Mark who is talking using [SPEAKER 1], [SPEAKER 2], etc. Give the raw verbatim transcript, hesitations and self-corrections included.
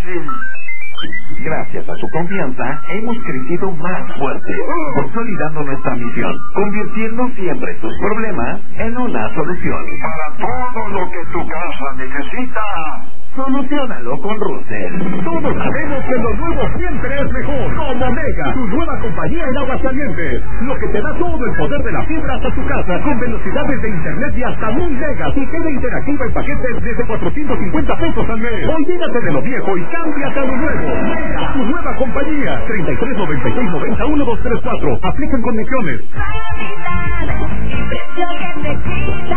[SPEAKER 1] fácil.
[SPEAKER 2] Gracias a su confianza, hemos crecido más fuerte, consolidando nuestra misión, convirtiendo siempre tus problemas en una solución.
[SPEAKER 1] Para todo lo que tu casa necesita,
[SPEAKER 2] soluciónalo con Russell.
[SPEAKER 3] Todos sabemos que lo nuevo siempre es mejor. Como Mega, tu nueva compañía en Aguascalientes. Lo que te da todo el poder de la fibra hasta tu casa, con velocidades de internet de hasta mil megas y queda interactiva en paquetes desde cuatrocientos cincuenta pesos al mes. Olvídate de lo viejo y cámbiate a lo nuevo. Mega, tu nueva compañía. treinta y tres noventa y seis noventa uno dos tres cuatro. Aplican condiciones.
[SPEAKER 4] Impresión que te quita.